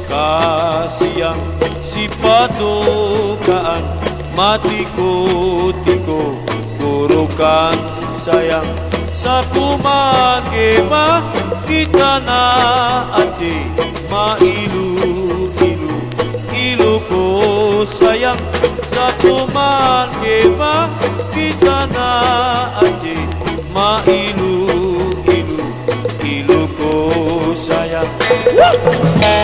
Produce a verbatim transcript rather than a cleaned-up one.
Kasiyang si padukaan matiku tiko kurukan sayang sa kumagema kita na aci mailu ilu ilu ko sayang sa kumagema kita na aci mailu ilu ilu ko sayang.